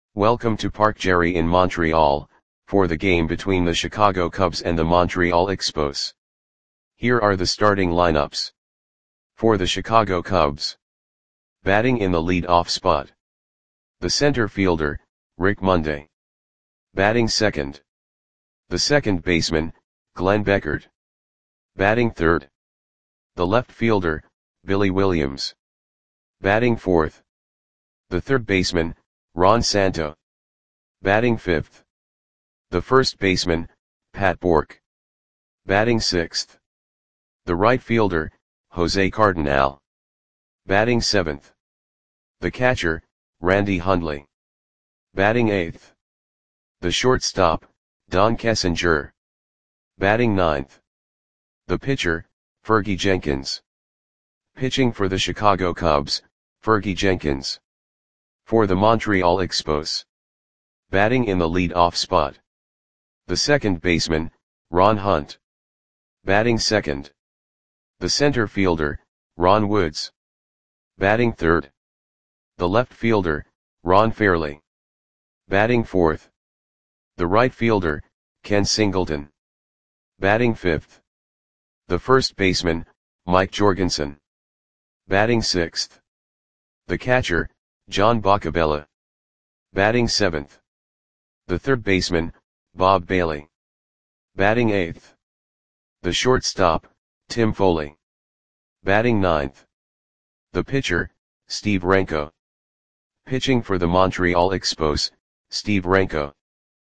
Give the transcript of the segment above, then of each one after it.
Welcome to Parc Jerry in Montreal, for the game between the Chicago Cubs and the Montreal Expos. Here are the starting lineups. For the Chicago Cubs. Batting in the lead-off spot. The center fielder, Rick Monday. Batting second. The second baseman, Glenn Beckert. Batting third. The left fielder, Billy Williams. Batting fourth. The third baseman, Ron Santo. Batting fifth. The first baseman, Pat Bourque. Batting sixth. The right fielder, Jose Cardinal. Batting seventh. The catcher, Randy Hundley. Batting eighth. The shortstop, Don Kessinger. Batting ninth. The pitcher, Fergie Jenkins. Pitching for the Chicago Cubs, Fergie Jenkins. For the Montreal Expos. Batting in the lead-off spot. The second baseman, Ron Hunt. Batting second. The center fielder, Ron Woods. Batting third. The left fielder, Ron Fairly. Batting fourth. The right fielder, Ken Singleton. Batting fifth. The first baseman, Mike Jorgensen. Batting sixth. The catcher, John Boccabella. Batting seventh. The third baseman, Bob Bailey. Batting eighth. The shortstop, Tim Foley. Batting ninth. The pitcher, Steve Renko. Pitching for the Montreal Expos, Steve Renko.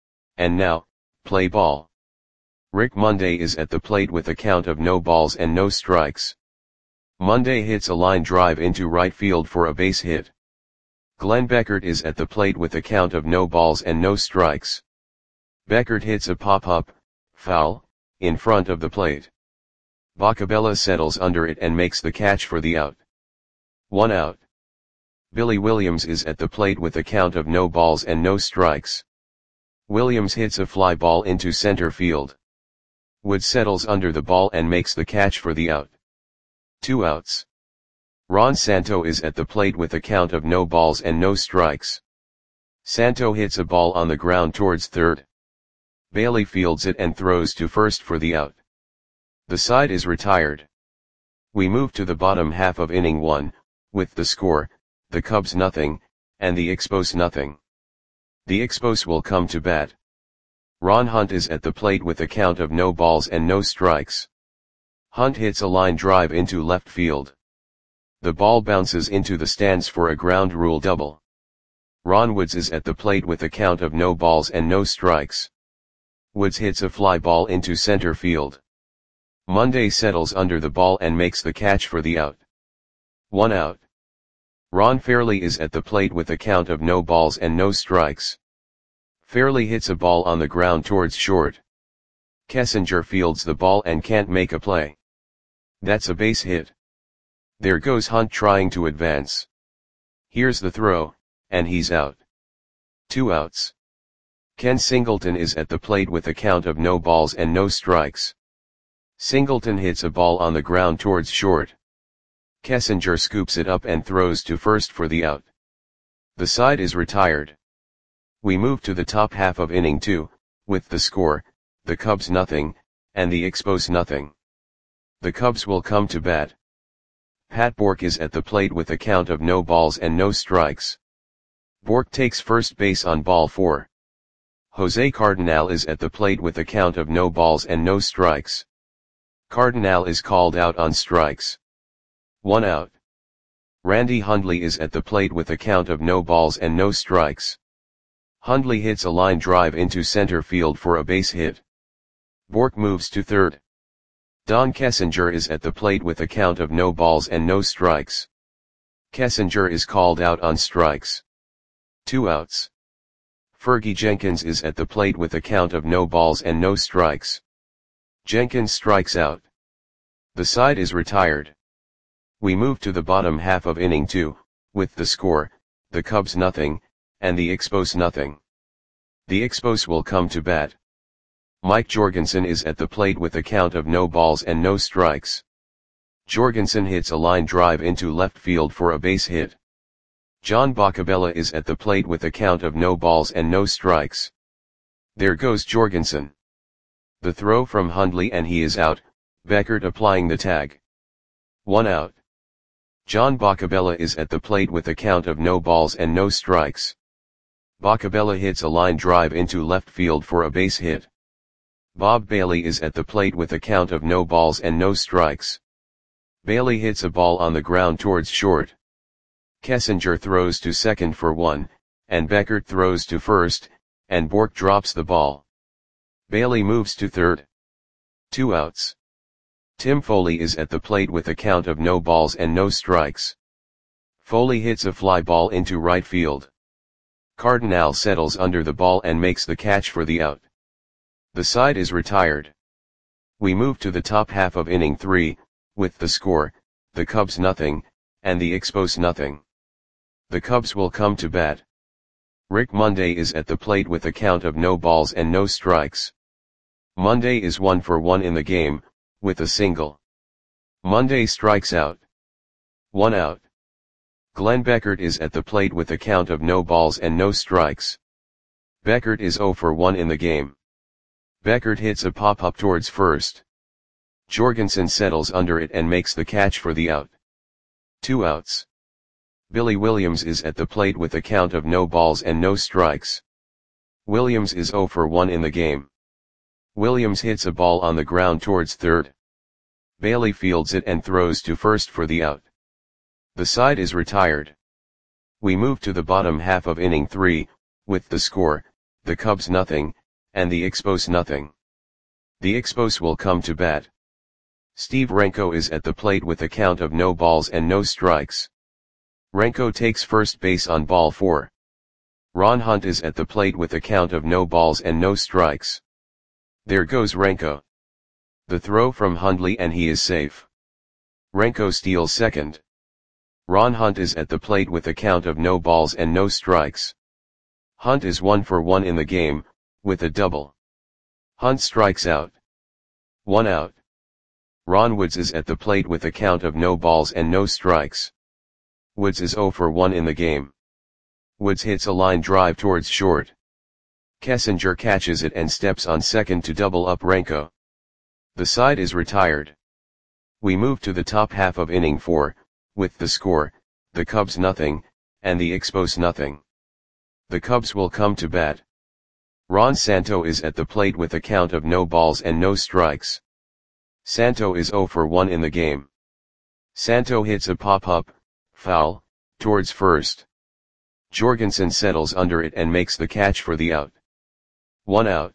And now, play ball. Rick Monday is at the plate with a count of no balls and no strikes. Monday hits a line drive into right field for a base hit. Glenn Beckert is at the plate with a count of no balls and no strikes. Beckert hits a pop-up, foul, in front of the plate. Boccabella settles under it and makes the catch for the out. 1 out. Billy Williams is at the plate with a count of no balls and no strikes. Williams hits a fly ball into center field. Wood settles under the ball and makes the catch for the out. 2 outs. Ron Santo is at the plate with a count of no balls and no strikes. Santo hits a ball on the ground towards third. Bailey fields it and throws to first for the out. The side is retired. We move to the bottom half of inning 1, with the score, the Cubs nothing, and the Expos nothing. The Expos will come to bat. Ron Hunt is at the plate with a count of no balls and no strikes. Hunt hits a line drive into left field. The ball bounces into the stands for a ground rule double. Ron Woods is at the plate with a count of no balls and no strikes. Woods hits a fly ball into center field. Monday settles under the ball and makes the catch for the out. 1 out. Ron Fairly is at the plate with a count of no balls and no strikes. Fairly hits a ball on the ground towards short. Kessinger fields the ball and can't make a play. That's a base hit. There goes Hunt trying to advance. Here's the throw, and he's out. 2 outs. Ken Singleton is at the plate with a count of no balls and no strikes. Singleton hits a ball on the ground towards short. Kessinger scoops it up and throws to first for the out. The side is retired. We move to the top half of inning 2, with the score, the Cubs nothing, and the Expos nothing. The Cubs will come to bat. Pat Bourque is at the plate with a count of no balls and no strikes. Bourque takes first base on ball 4. Jose Cardinal is at the plate with a count of no balls and no strikes. Cardinal is called out on strikes. 1 out. Randy Hundley is at the plate with a count of no balls and no strikes. Hundley hits a line drive into center field for a base hit. Bourque moves to third. Don Kessinger is at the plate with a count of no balls and no strikes. Kessinger is called out on strikes. 2 outs. Fergie Jenkins is at the plate with a count of no balls and no strikes. Jenkins strikes out. The side is retired. We move to the bottom half of inning 2, with the score, the Cubs nothing, and the Expos nothing. The Expos will come to bat. Mike Jorgensen is at the plate with a count of no balls and no strikes. Jorgensen hits a line drive into left field for a base hit. John Boccabella is at the plate with a count of no balls and no strikes. There goes Jorgensen. The throw from Hundley and he is out, Beckert applying the tag. 1 out. John Boccabella is at the plate with a count of no balls and no strikes. Boccabella hits a line drive into left field for a base hit. Bob Bailey is at the plate with a count of no balls and no strikes. Bailey hits a ball on the ground towards short. Kessinger throws to second for 1, and Beckert throws to first, and Bourque drops the ball. Bailey moves to third. 2 outs. Tim Foley is at the plate with a count of no balls and no strikes. Foley hits a fly ball into right field. Cardinal settles under the ball and makes the catch for the out. The side is retired. We move to the top half of inning 3, with the score, the Cubs nothing, and the Expos nothing. The Cubs will come to bat. Rick Monday is at the plate with a count of no balls and no strikes. Monday is 1 for 1 in the game, with a single. Monday strikes out. 1 out. Glenn Beckert is at the plate with a count of no balls and no strikes. Beckert is 0 for 1 in the game. Beckert hits a pop-up towards first. Jorgensen settles under it and makes the catch for the out. 2 outs. Billy Williams is at the plate with a count of no balls and no strikes. Williams is 0 for 1 in the game. Williams hits a ball on the ground towards third. Bailey fields it and throws to first for the out. The side is retired. We move to the bottom half of inning 3, with the score, the Cubs nothing, and the Expos nothing. The Expos will come to bat. Steve Renko is at the plate with a count of no balls and no strikes. Renko takes first base on ball 4. Ron Hunt is at the plate with a count of no balls and no strikes. There goes Renko. The throw from Hundley and he is safe. Renko steals second. Ron Hunt is at the plate with a count of no balls and no strikes. Hunt is 1 for 1 in the game, with a double. Hunt strikes out. 1 out. Ron Woods is at the plate with a count of no balls and no strikes. Woods is 0 for 1 in the game. Woods hits a line drive towards short. Kessinger catches it and steps on second to double up Renko. The side is retired. We move to the top half of inning 4, with the score, the Cubs nothing, and the Expos nothing. The Cubs will come to bat. Ron Santo is at the plate with a count of no balls and no strikes. Santo is 0 for 1 in the game. Santo hits a pop-up, foul, towards first. Jorgensen settles under it and makes the catch for the out. 1 out.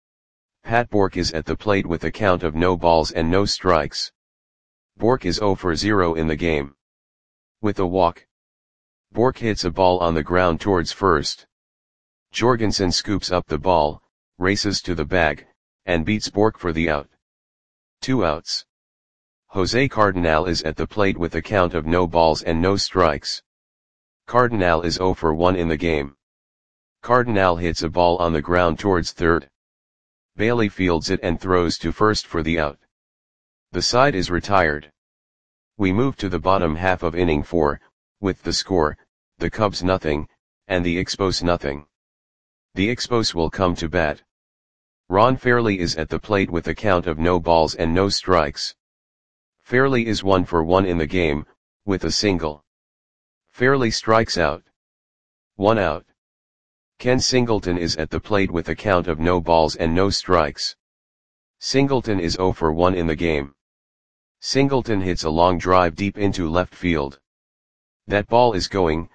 Pat Bourque is at the plate with a count of no balls and no strikes. Bourque is 0 for 0 in the game. With a walk. Bourque hits a ball on the ground towards first. Jorgensen scoops up the ball, races to the bag, and beats Bourque for the out. 2 outs. Jose Cardinal is at the plate with a count of no balls and no strikes. Cardinal is 0 for 1 in the game. Cardinal hits a ball on the ground towards third. Bailey fields it and throws to first for the out. The side is retired. We move to the bottom half of inning 4, with the score, the Cubs nothing, and the Expos nothing. The Expos will come to bat. Ron Fairley is at the plate with a count of no balls and no strikes. Fairley is 1 for 1 in the game, with a single. Fairley strikes out. 1 out. Ken Singleton is at the plate with a count of no balls and no strikes. Singleton is 0 for 1 in the game. Singleton hits a long drive deep into left field. That ball is gone.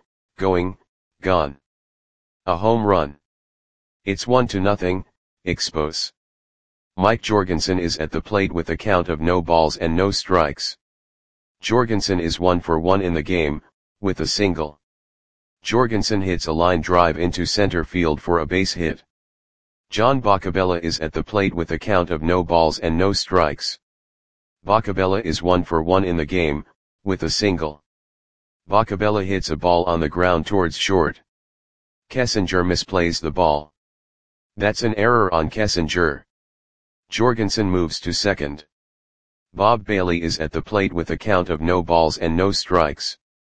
A home run. It's 1-0, Expos. Mike Jorgensen is at the plate with a count of no balls and no strikes. Jorgensen is 1 for 1 in the game, with a single. Jorgensen hits a line drive into center field for a base hit. John Boccabella is at the plate with a count of no balls and no strikes. Boccabella is 1 for 1 in the game, with a single. Boccabella hits a ball on the ground towards short. Kessinger misplays the ball. That's an error on Kessinger. Jorgensen moves to second. Bob Bailey is at the plate with a count of no balls and no strikes.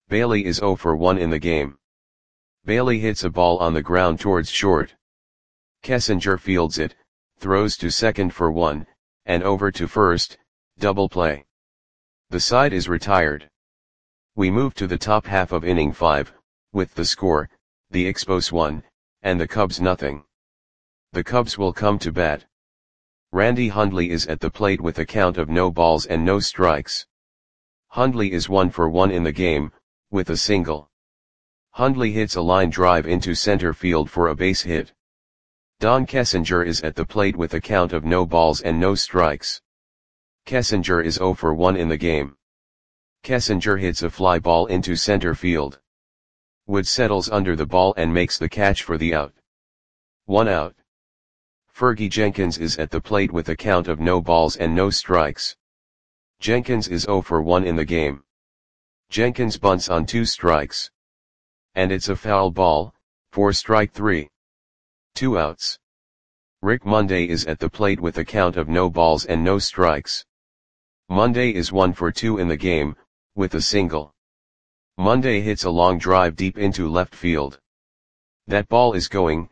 Bailey is 0 for 1 in the game. Bailey hits a ball on the ground towards short. Kessinger fields it, throws to second for 1, and over to first, double play. The side is retired. We move to the top half of inning 5, with the score, the Expos 1, and the Cubs nothing. The Cubs will come to bat. Randy Hundley is at the plate with a count of no balls and no strikes. Hundley is 1 for 1 in the game, with a single. Hundley hits a line drive into center field for a base hit. Don Kessinger is at the plate with a count of no balls and no strikes. Kessinger is 0 for 1 in the game. Kessinger hits a fly ball into center field. Wood settles under the ball and makes the catch for the out. 1 out. Fergie Jenkins is at the plate with a count of no balls and no strikes. Jenkins is 0 for 1 in the game. Jenkins bunts on 2 strikes. And it's a foul ball, for strike 3. 2 outs. Rick Monday is at the plate with a count of no balls and no strikes. Monday is 1 for 2 in the game, with a single. Monday hits a long drive deep into left field. That ball is gone.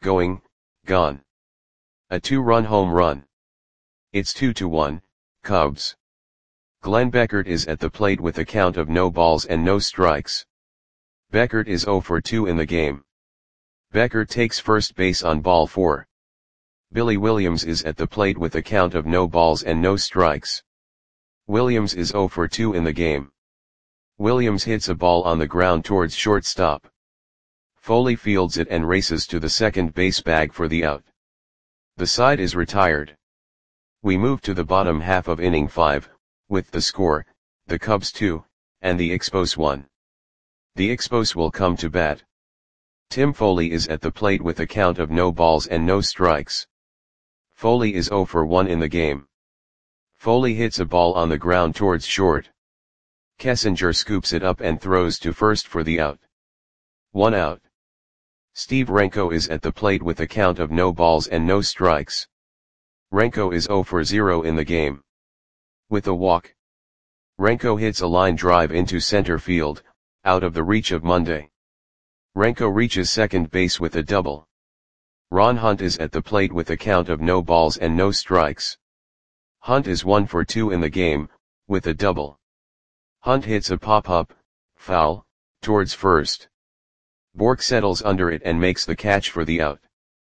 A 2-run home run. It's 2-1, Cubs. Glenn Beckert is at the plate with a count of no balls and no strikes. Beckert is 0 for 2 in the game. Beckert takes first base on ball 4. Billy Williams is at the plate with a count of no balls and no strikes. Williams is 0 for 2 in the game. Williams hits a ball on the ground towards shortstop. Foley fields it and races to the second base bag for the out. The side is retired. We move to the bottom half of inning 5, with the score, the Cubs 2, and the Expos 1. The Expos will come to bat. Tim Foley is at the plate with a count of no balls and no strikes. Foley is 0 for 1 in the game. Foley hits a ball on the ground towards short. Kessinger scoops it up and throws to first for the out. 1 out. Steve Renko is at the plate with a count of no balls and no strikes. Renko is 0 for 0 in the game. With a walk. Renko hits a line drive into center field, out of the reach of Monday. Renko reaches second base with a double. Ron Hunt is at the plate with a count of no balls and no strikes. Hunt is 1 for 2 in the game, with a double. Hunt hits a pop-up, foul, towards first. Bork settles under it and makes the catch for the out.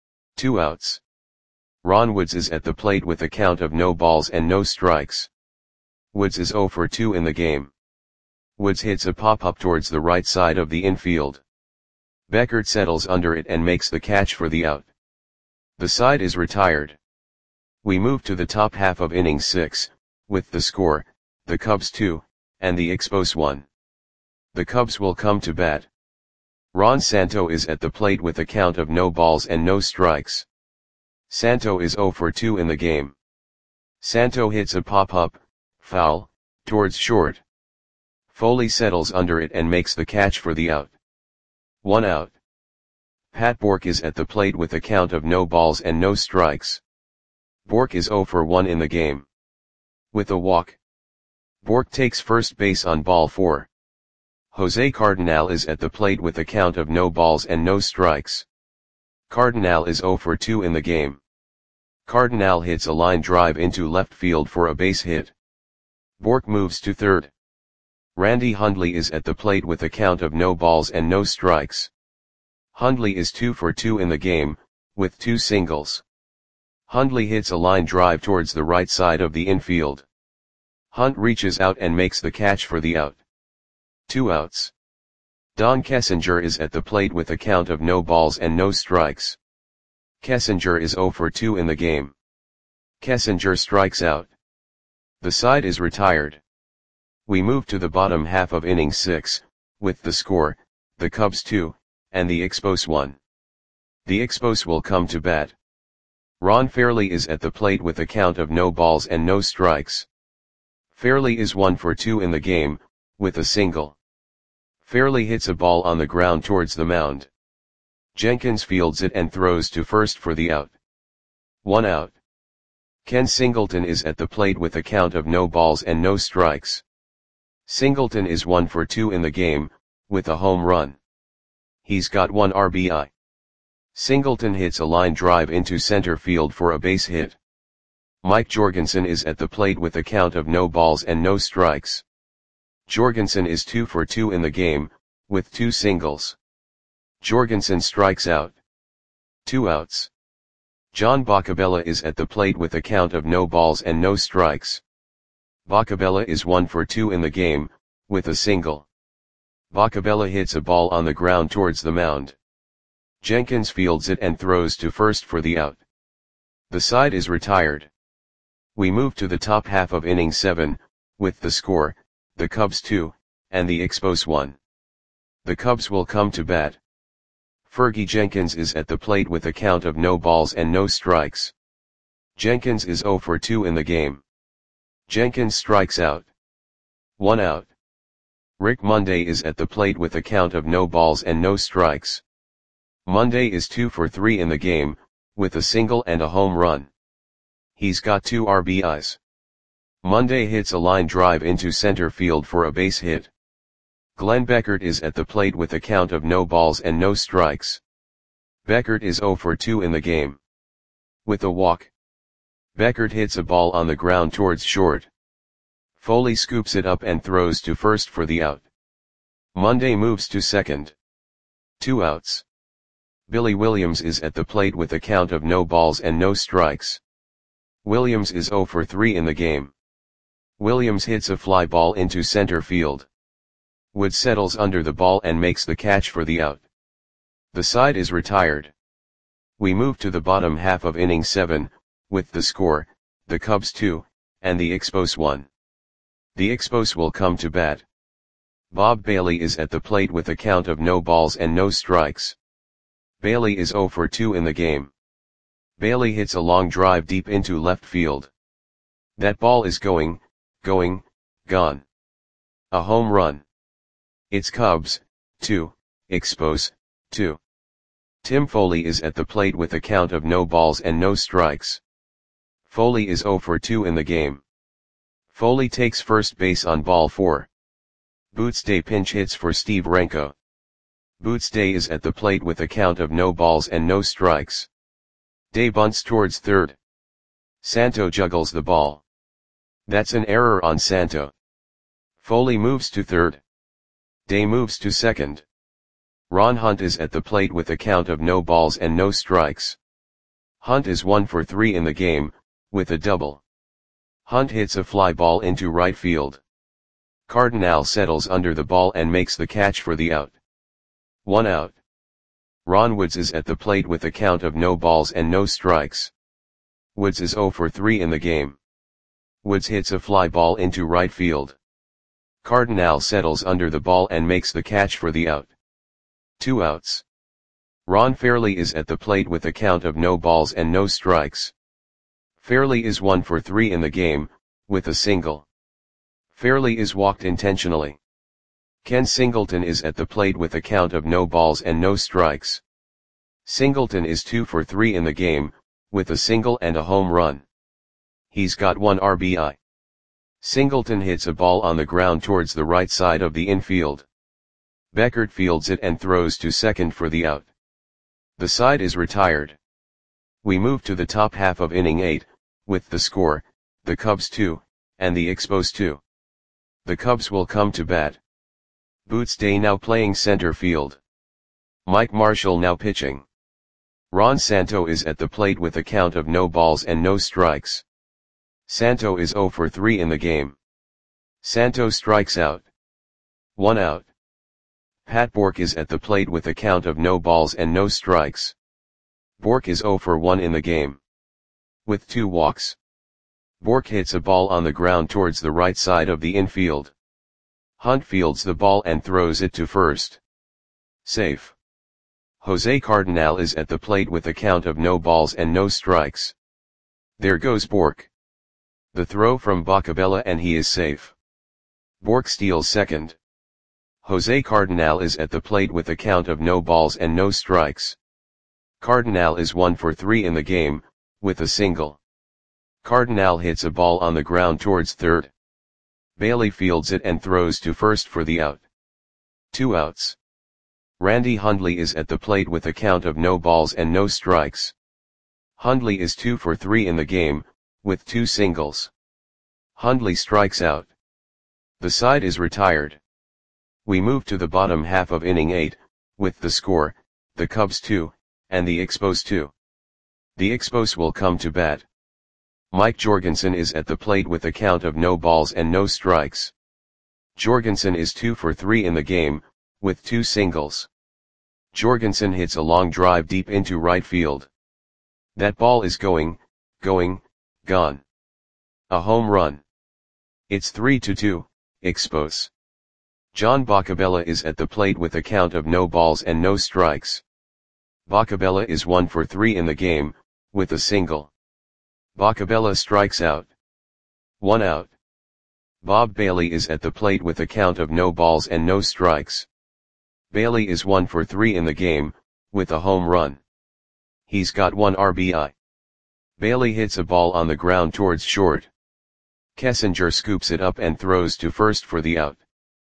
2 outs. Ron Woods is at the plate with a count of no balls and no strikes. Woods is 0 for 2 in the game. Woods hits a pop-up towards the right side of the infield. Beckert settles under it and makes the catch for the out. The side is retired. We move to the top half of inning 6, with the score, the Cubs 2, and the Expos 1. The Cubs will come to bat. Ron Santo is at the plate with a count of no balls and no strikes. Santo is 0 for 2 in the game. Santo hits a pop-up, foul, towards short. Foley settles under it and makes the catch for the out. 1 out. Pat Bork is at the plate with a count of no balls and no strikes. Bork is 0 for 1 in the game. With a walk. Bork takes first base on ball 4. Jose Cardinal is at the plate with a count of no balls and no strikes. Cardinal is 0 for 2 in the game. Cardinal hits a line drive into left field for a base hit. Bork moves to third. Randy Hundley is at the plate with a count of no balls and no strikes. Hundley is 2 for 2 in the game, with 2 singles. Hundley hits a line drive towards the right side of the infield. Hunt reaches out and makes the catch for the out. 2 outs. Don Kessinger is at the plate with a count of no balls and no strikes. Kessinger is 0 for 2 in the game. Kessinger strikes out. The side is retired. We move to the bottom half of inning 6, with the score, the Cubs 2, and the Expos 1. The Expos will come to bat. Ron Fairley is at the plate with a count of no balls and no strikes. Fairley is 1 for 2 in the game, with a single. Fairley hits a ball on the ground towards the mound. Jenkins fields it and throws to first for the out. 1 out. Ken Singleton is at the plate with a count of no balls and no strikes. Singleton is 1 for 2 in the game, with a home run. He's got 1 RBI. Singleton hits a line drive into center field for a base hit. Mike Jorgensen is at the plate with a count of no balls and no strikes. Jorgensen is 2 for 2 in the game, with 2 singles. Jorgensen strikes out. 2 outs. John Boccabella is at the plate with a count of no balls and no strikes. Boccabella is 1 for 2 in the game, with a single. Boccabella hits a ball on the ground towards the mound. Jenkins fields it and throws to first for the out. The side is retired. We move to the top half of inning 7, with the score, the Cubs 2, and the Expos 1. The Cubs will come to bat. Fergie Jenkins is at the plate with a count of no balls and no strikes. Jenkins is 0 for 2 in the game. Jenkins strikes out. 1 out. Rick Monday is at the plate with a count of no balls and no strikes. Monday is 2 for 3 in the game, with a single and a home run. He's got 2 RBIs. Monday hits a line drive into center field for a base hit. Glenn Beckert is at the plate with a count of no balls and no strikes. Beckert is 0 for 2 in the game. With a walk. Beckert hits a ball on the ground towards short. Foley scoops it up and throws to first for the out. Monday moves to second. 2 outs. Billy Williams is at the plate with a count of no balls and no strikes. Williams is 0 for 3 in the game. Williams hits a fly ball into center field. Wood settles under the ball and makes the catch for the out. The side is retired. We move to the bottom half of inning 7, with the score, the Cubs 2, and the Expos 1. The Expos will come to bat. Bob Bailey is at the plate with a count of no balls and no strikes. Bailey is 0 for 2 in the game. Bailey hits a long drive deep into left field. That ball is gone. A home run. It's Cubs 2, Expos 2. Tim Foley is at the plate with a count of no balls and no strikes. Foley is 0 for 2 in the game. Foley takes first base on ball 4. Boots Day pinch hits for Steve Renko. Boots Day is at the plate with a count of no balls and no strikes. Day bunts towards third. Santo juggles the ball. That's an error on Santo. Foley moves to third. Day moves to second. Ron Hunt is at the plate with a count of no balls and no strikes. Hunt is 1 for 3 in the game, with a double. Hunt hits a fly ball into right field. Cardinal settles under the ball and makes the catch for the out. 1 out. Ron Woods is at the plate with a count of no balls and no strikes. Woods is 0 for 3 in the game. Woods hits a fly ball into right field. Cardinal settles under the ball and makes the catch for the out. 2 outs. Ron Fairley is at the plate with a count of no balls and no strikes. Fairley is 1 for 3 in the game, with a single. Fairley is walked intentionally. Ken Singleton is at the plate with a count of no balls and no strikes. Singleton is 2 for 3 in the game, with a single and a home run. He's got 1 RBI. Singleton hits a ball on the ground towards the right side of the infield. Beckert fields it and throws to second for the out. The side is retired. We move to the top half of inning 8, with the score, the Cubs 2, and the Expos 2. The Cubs will come to bat. Boots Day now playing center field. Mike Marshall now pitching. Ron Santo is at the plate with a count of no balls and no strikes. Santo is 0 for 3 in the game. Santo strikes out. 1 out. Pat Bork is at the plate with a count of no balls and no strikes. Bork is 0 for 1 in the game. With 2 walks. Bork hits a ball on the ground towards the right side of the infield. Hunt fields the ball and throws it to first. Safe. Jose Cardinal is at the plate with a count of no balls and no strikes. There goes Bork. The throw from Boccabella and he is safe. Bork steals second. Jose Cardinal is at the plate with a count of no balls and no strikes. Cardinal is 1 for 3 in the game, with a single. Cardinal hits a ball on the ground towards third. Bailey fields it and throws to first for the out. 2 outs. Randy Hundley is at the plate with a count of no balls and no strikes. Hundley is 2 for 3 in the game, with 2 singles. Hundley strikes out. The side is retired. We move to the bottom half of inning 8, with the score, the Cubs 2, and the Expos 2. The Expos will come to bat. Mike Jorgensen is at the plate with a count of no balls and no strikes. Jorgensen is 2 for 3 in the game, with 2 singles. Jorgensen hits a long drive deep into right field. That ball is gone. A home run. It's 3-2, Expos. John Boccabella is at the plate with a count of no balls and no strikes. Boccabella is 1 for 3 in the game, with a single. Boccabella strikes out. 1 out. Bob Bailey is at the plate with a count of no balls and no strikes. Bailey is 1 for 3 in the game, with a home run. He's got 1 RBI. Bailey hits a ball on the ground towards short. Kessinger scoops it up and throws to first for the out.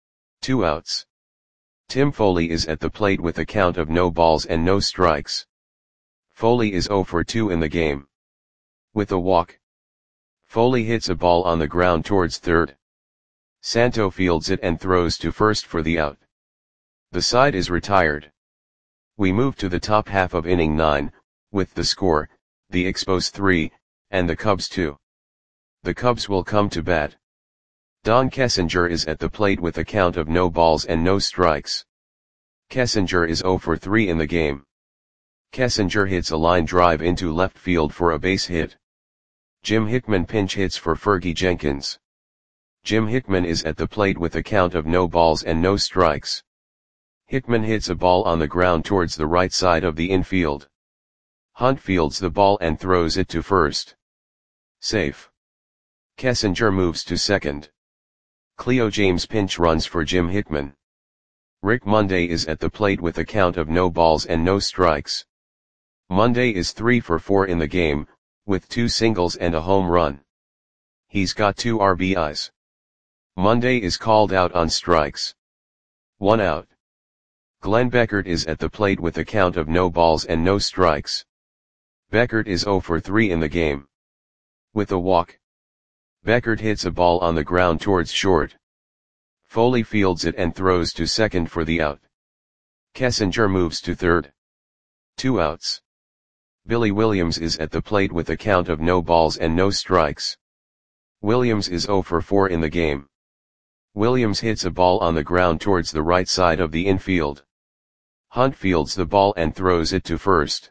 2 outs. Tim Foley is at the plate with a count of no balls and no strikes. Foley is 0 for 2 in the game. With a walk. Foley hits a ball on the ground towards third. Santo fields it and throws to first for the out. The side is retired. We move to the top half of inning 9, with the score, the Expos 3, and the Cubs 2. The Cubs will come to bat. Don Kessinger is at the plate with a count of no balls and no strikes. Kessinger is 0 for 3 in the game. Kessinger hits a line drive into left field for a base hit. Jim Hickman pinch hits for Fergie Jenkins. Jim Hickman is at the plate with a count of no balls and no strikes. Hickman hits a ball on the ground towards the right side of the infield. Hunt fields the ball and throws it to first. Safe. Kessinger moves to second. Cleo James pinch runs for Jim Hickman. Rick Monday is at the plate with a count of no balls and no strikes. Monday is 3 for 4 in the game, with 2 singles and a home run. He's got 2 RBIs. Monday is called out on strikes. 1 out. Glenn Beckert is at the plate with a count of no balls and no strikes. Beckert is 0 for 3 in the game. With a walk. Beckert hits a ball on the ground towards short. Foley fields it and throws to second for the out. Kessinger moves to third. 2 outs. Billy Williams is at the plate with a count of no balls and no strikes. Williams is 0 for 4 in the game. Williams hits a ball on the ground towards the right side of the infield. Hunt fields the ball and throws it to first.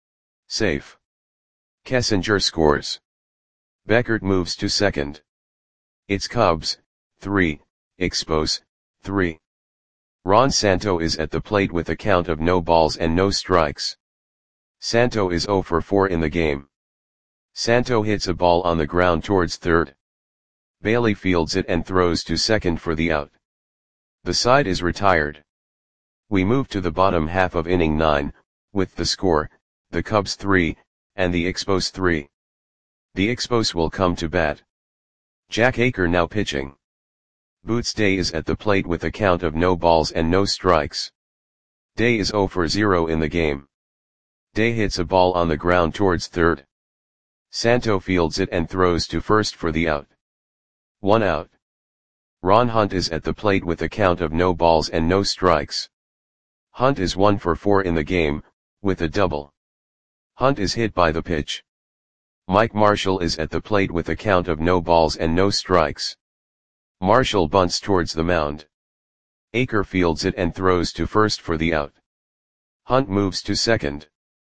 Safe. Kessinger scores. Beckert moves to second. It's Cubs, 3, Expos, 3. Ron Santo is at the plate with a count of no balls and no strikes. Santo is 0 for 4 in the game. Santo hits a ball on the ground towards third. Bailey fields it and throws to second for the out. The side is retired. We move to the bottom half of inning 9, with the score, the Cubs 3, and the Expos 3. The Expos will come to bat. Jack Aker now pitching. Boots Day is at the plate with a count of no balls and no strikes. Day is 0 for 0 in the game. Day hits a ball on the ground towards third. Santo fields it and throws to first for the out. 1 out. Ron Hunt is at the plate with a count of no balls and no strikes. Hunt is 1 for 4 in the game, with a double. Hunt is hit by the pitch. Mike Marshall is at the plate with a count of no balls and no strikes. Marshall bunts towards the mound. Aker fields it and throws to first for the out. Hunt moves to second.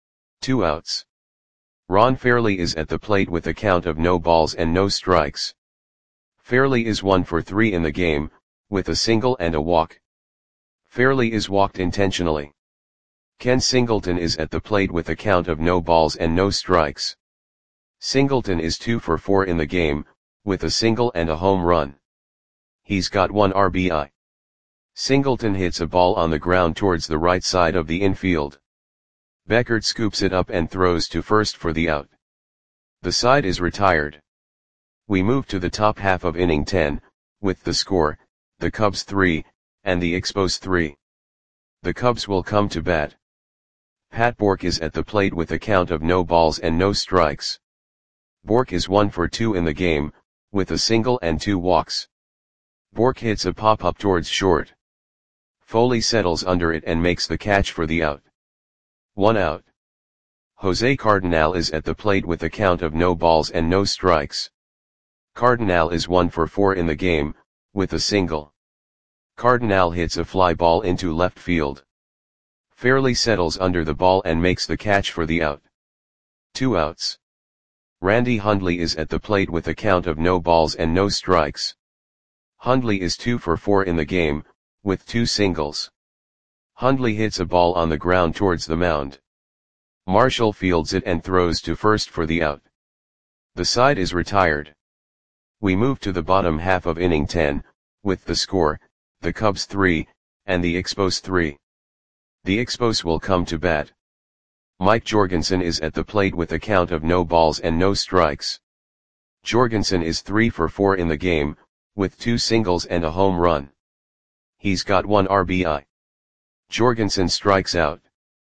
2 outs. Ron Fairley is at the plate with a count of no balls and no strikes. Fairley is 1 for 3 in the game, with a single and a walk. Fairley is walked intentionally. Ken Singleton is at the plate with a count of no balls and no strikes. Singleton is 2 for 4 in the game, with a single and a home run. He's got 1 RBI. Singleton hits a ball on the ground towards the right side of the infield. Beckert scoops it up and throws to first for the out. The side is retired. We move to the top half of inning 10, with the score, the Cubs 3, and the Expos 3. The Cubs will come to bat. Pat Bourque is at the plate with a count of no balls and no strikes. Bourque is 1 for 2 in the game, with a single and 2 walks. Bourque hits a pop-up towards short. Foley settles under it and makes the catch for the out. 1 out. Jose Cardenal is at the plate with a count of no balls and no strikes. Cardenal is 1 for 4 in the game, with a single. Cardenal hits a fly ball into left field. Fairly settles under the ball and makes the catch for the out. 2 outs. Randy Hundley is at the plate with a count of no balls and no strikes. Hundley is 2 for 4 in the game, with 2 singles. Hundley hits a ball on the ground towards the mound. Marshall fields it and throws to first for the out. The side is retired. We move to the bottom half of inning 10, with the score, the Cubs 3, and the Expos 3. The Expos will come to bat. Mike Jorgensen is at the plate with a count of no balls and no strikes. Jorgensen is 3 for 4 in the game, with 2 singles and a home run. He's got 1 RBI. Jorgensen strikes out.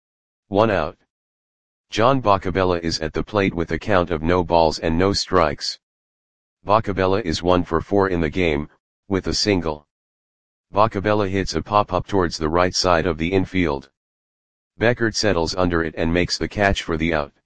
1 out. John Boccabella is at the plate with a count of no balls and no strikes. Boccabella is 1 for 4 in the game, with a single. Boccabella hits a pop-up towards the right side of the infield. Beckert settles under it and makes the catch for the out.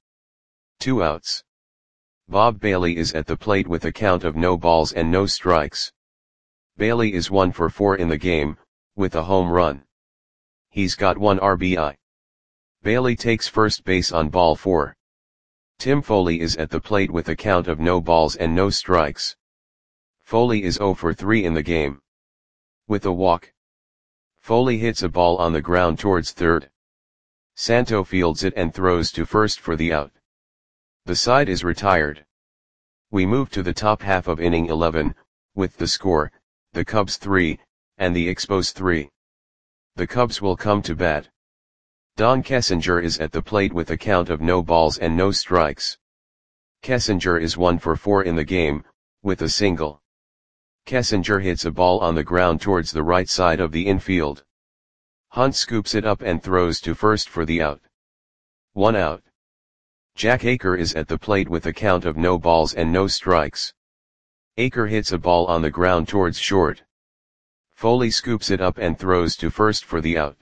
2 outs. Bob Bailey is at the plate with a count of no balls and no strikes. Bailey is 1 for 4 in the game, with a home run. He's got 1 RBI. Bailey takes first base on ball 4. Tim Foley is at the plate with a count of no balls and no strikes. Foley is 0 for 3 in the game. With a walk. Foley hits a ball on the ground towards third. Santo fields it and throws to first for the out. The side is retired. We move to the top half of inning 11, with the score, the Cubs 3, and the Expos 3. The Cubs will come to bat. Don Kessinger is at the plate with a count of no balls and no strikes. Kessinger is 1 for 4 in the game, with a single. Kessinger hits a ball on the ground towards the right side of the infield. Hunt scoops it up and throws to first for the out. 1 out. Jack Aker is at the plate with a count of no balls and no strikes. Aker hits a ball on the ground towards short. Foley scoops it up and throws to first for the out.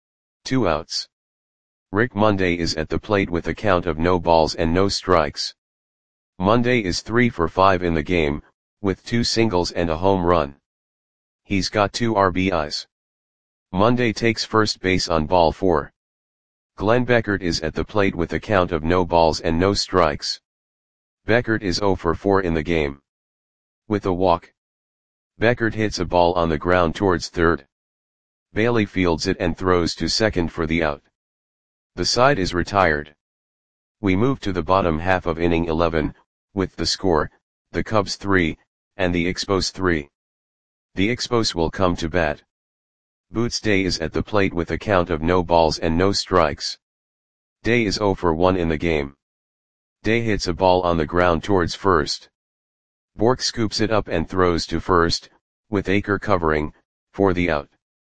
2 outs. Rick Monday is at the plate with a count of no balls and no strikes. Monday is 3 for 5 in the game, with 2 singles and a home run. He's got 2 RBIs. Monday takes first base on ball 4. Glenn Beckert is at the plate with a count of no balls and no strikes. Beckert is 0 for 4 in the game. With a walk. Beckert hits a ball on the ground towards third. Bailey fields it and throws to second for the out. The side is retired. We move to the bottom half of inning 11, with the score, the Cubs 3, and the Expos 3. The Expos will come to bat. Boots Day is at the plate with a count of no balls and no strikes. Day is 0 for 1 in the game. Day hits a ball on the ground towards first. Bourque scoops it up and throws to first, with Aker covering, for the out.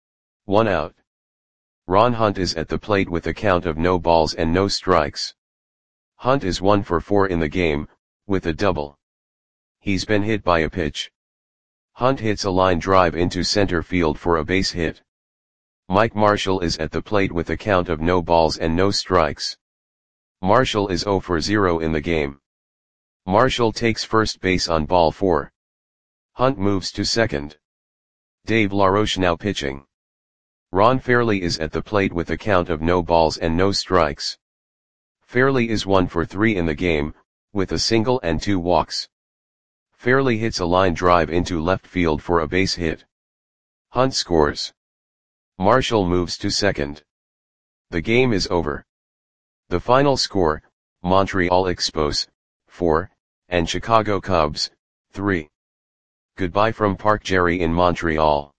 1 out. Ron Hunt is at the plate with a count of no balls and no strikes. Hunt is 1 for 4 in the game, with a double. He's been hit by a pitch. Hunt hits a line drive into center field for a base hit. Mike Marshall is at the plate with a count of no balls and no strikes. Marshall is 0 for 0 in the game. Marshall takes first base on ball 4. Hunt moves to second. Dave LaRoche now pitching. Ron Fairley is at the plate with a count of no balls and no strikes. Fairley is 1 for 3 in the game, with a single and 2 walks. Fairley hits a line drive into left field for a base hit. Hunt scores. Marshall moves to second. The game is over. The final score, Montreal Expos, 4, and Chicago Cubs, 3. Goodbye from Park Jerry in Montreal.